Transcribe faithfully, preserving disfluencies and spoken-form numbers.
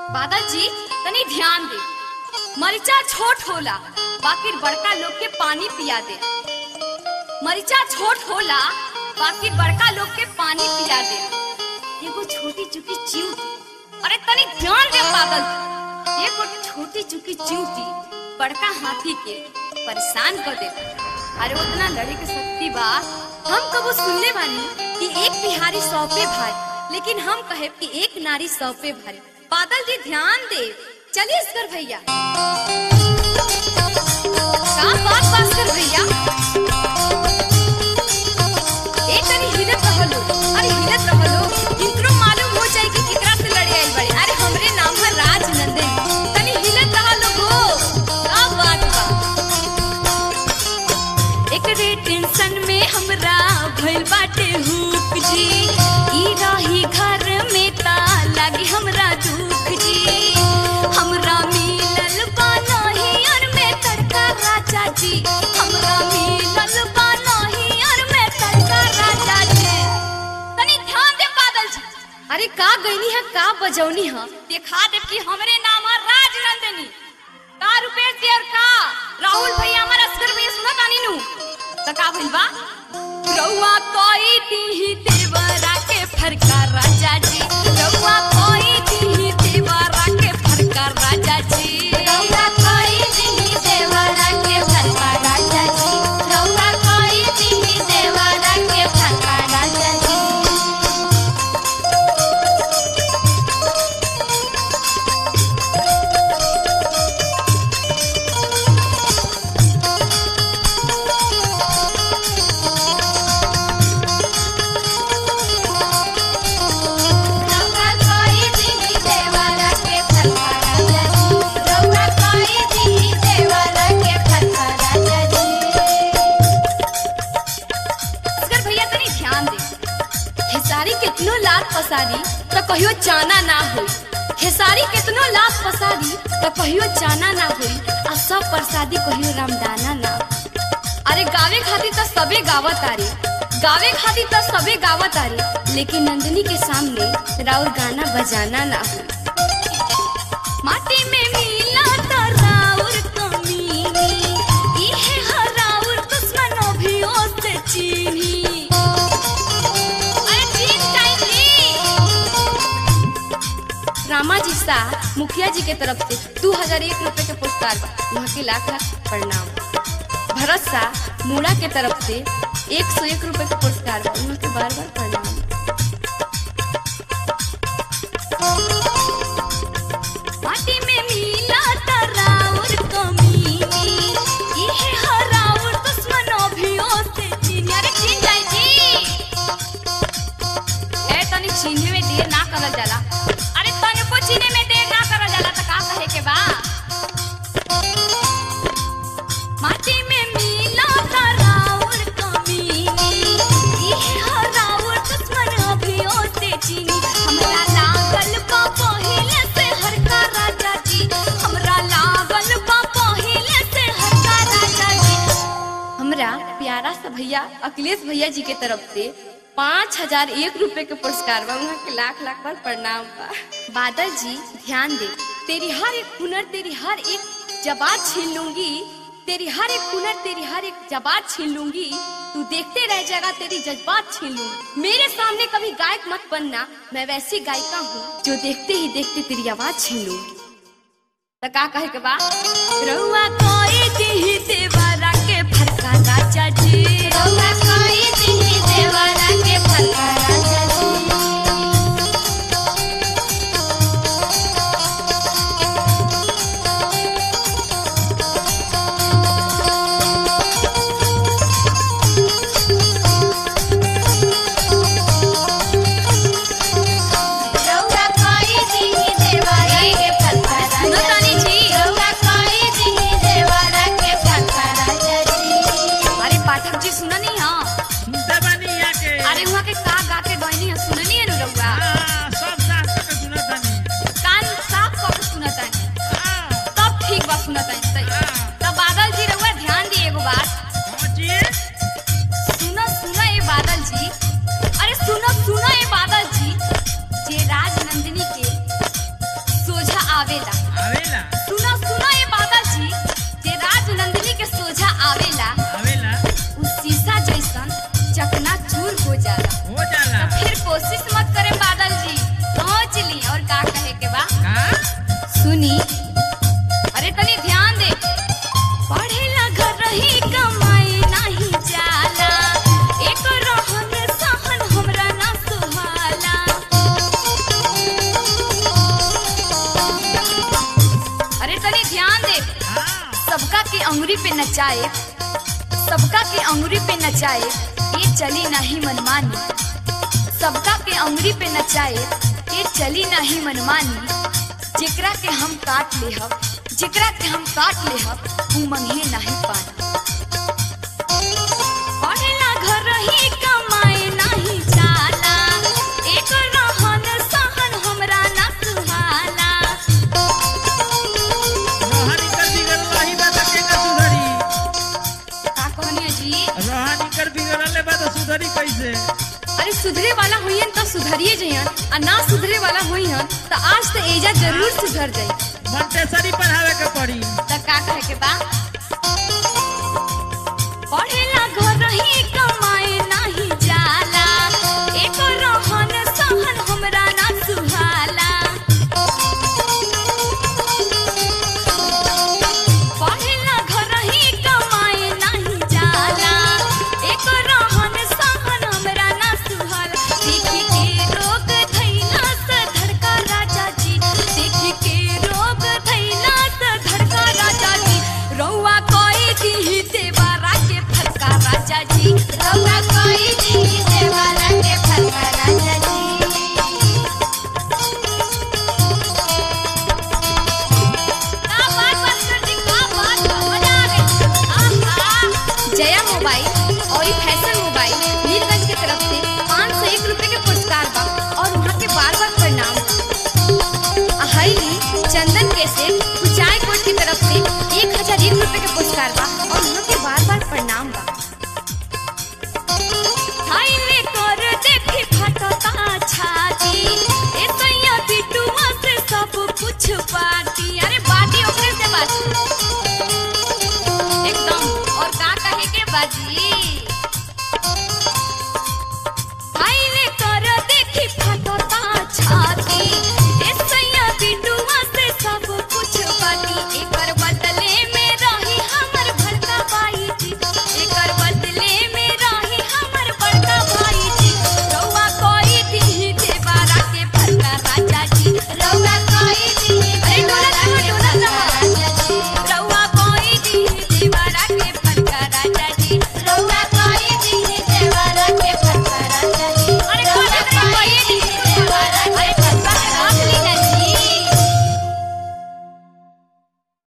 बादल जी तनी ध्यान दे, मरीचा छोट होला बाकी बड़का लोग के पानी पिया दे। मरीचा छोट होला बाकी बड़का लोग के पानी पिया दे। एगो छोटी चुकी चिंटी, अरे तनी ध्यान दे बादल, एगो छोटी चुकी चिंटी बड़का हाथी के परेशान कर दे। अरे उतना लड़े के शक्ति बा। हम कबो सुनले बानी कि एक बिहारी सौ पे भारी, लेकिन हम कहे कि एक नारी सौ पे भारी। बादल जी ध्यान दे, चलिए इसकर भैया का बात बात कर भैया। ए तनी हिलत रहलो, अरे हिलत रहलो, इनको मालूम हो जाए कि किकरा से लड़े आई बड़ी। अरे हमरे नाम है राजनंदन, तनी हिलत रहलो हो, का बात बा। एक रे टेंशन में हमरा भइल बाटे हुक जी, ई रही घर में ता लागी हमरा दुख जी। हमरा मिलल बा नहीं और में तड़का राजा जी, हमरा मिलल बा नहीं और में तड़का राजा जी। तनी ध्यान दे बादल जी, अरे का गईनी है का बजौनी है, देखा दे कि हमरे नाम है राजनंदनी। का रुपेश जी और का राहुल भैया हमारा अस्कर भैया सुना तानी नु त का भइल बा। रउआ कोई दी देवरा के फरका राजा जी, रउआ कोई दी देवरा के फरका राजा जी, रउआ कोई दी देवरा के फरका राजा जी, रउआ कोई दी देवरा के फरका राजा जी। कितनो लात पसारी तो कहियो चाना ना होई, खेसारी कितनो लात पसारी तो कहियो चाना ना होई, आ सब प्रसादी कहियो रामदाना ना। अरे गावे खातिर तो सबे गावत आरे, गावे खातिर तो सबे गावत आरे, लेकिन नंदनी के सामने राउर गाना बजाना ना हो। माटी में मिला तो राउर कमीनी, इहे हराउर दुश्मनों भी ओसे चीनी। रामा जी शाह मुखिया जी के तरफ से दो हजार एक रुपए के पुरस्कार, वहाँ के लाख लाख प्रणाम। भरत शाह मूड़ा के तरफ से एक सौ एक रुपए के पुरस्कार, वहाँ के बार बार प्रणाम। माटी में मिला तराउर कमीनी, इहे हराउर दुश्मनों भी ओसे चीनी। अरे चीन जाई जी, ए तनी चीने में देर ना करल जाला, चीने में देर ना करल जाला त का कहे के बा। माटी में मिला तराउर कमीनी, इहे हराउर दुश्मन अभी ओसे चीनी। हमरा लागल बा पहिले से हरका राजा जी, हमरा लागल बा पहिले से हरका राजा जी। हमरा प्यारा सा भैया अखिलेश भैया जी के तरफ से पाँच हजार एक रुपए के पुरस्कार बा, वहाँ के लाख लाख बार प्रणाम बा। बादल जी ध्यान दे, तेरी हर एक हुनर तेरी हर एक जबात छीन लूंगी, तेरी हर एक हुनर तेरी हर एक जबात छीन लूंगी, तू देखते रह जाएगा तेरी जज्बात छीन लूंगी। मेरे सामने कभी गायक मत बनना, मैं वैसी गायिका हूँ जो देखते ही देखते तेरी आवाज छीन लूंगी। तो का कहे के बा। रउआ कोई दी देवरा के फरका राजा जी, रउआ कोई दी देवरा के फरका राजा जी। सुना नहीं हाँ आवेला आवेला सुना सुना ये बादल जी जे राज नंदिनी के सोझा आवेला आवेला उस शीशा जैसन चकना चूर हो जाला हो जाला। तो फिर कोशिश मत करे बादल जी, सोच ली और का कहे के बा का सुनी। अरे तनी ध्यान दे, पढ़ेला घर रही कमाई नहीं जाला, एक रहन सहन हमरा ना सुहाला। अरे तनी ध्यान दे, सबका के अंगुरी पे नचाए, सबका के अंगुरी पे नचाए, ये चली नहीं मनमानी। सबका के अंगुरी पे नचाए, ये चली नहीं मनमानी। जेकरा के हम काट ले हब, जेकरा के हम काट ले हब, ऊ मंगे नहीं पानी। पढ़ेला घर रही कमाए नहीं जाला, एक रहन सहन हमरा ना सुहाला। रोहानी कर बिगड़ल रही बा त केना सुधरी? का कहनिया जी? रोहानी कर बिगड़ले बा त सुधरी कैसे? अरे सुधरे वाला होइहन तो सुधरिए जइहन, आ ना सुधरे वाला होइहन तो आज तो एजा जरूर सुधर जाई। मंटेसरी पढ़ावे के पड़ी। त का कहे के बा? पढ़ेला घर रही कमाए नहीं जाला, एक रहन सहन हमरा ना सुहाला। पढ़ेला घर रही कमाए नहीं जाला, एक रहन सहन हमरा ना सुहाला। देखी के रोग धैला से धड़का राजा जी, देखी के रोग धैला से धड़का राजा जी। रउआ कोई दी देवारा के फटका राजा जी, रउआ कोई दी देवारा के फटका राजा जी। का बात मास्टर जी, का बात, मजा आ गई। आहा, जया मोबाइल और ये फैशन मोबाइल मीरगंज की तरफ से पाँच सौ एक रुपए के पुरस्कार बा और वहाँ के बार बार प्रणाम। अहली चंदन के से कुचाई कोट की तरफ से एक हजार एक रुपए के पुरस्कार बा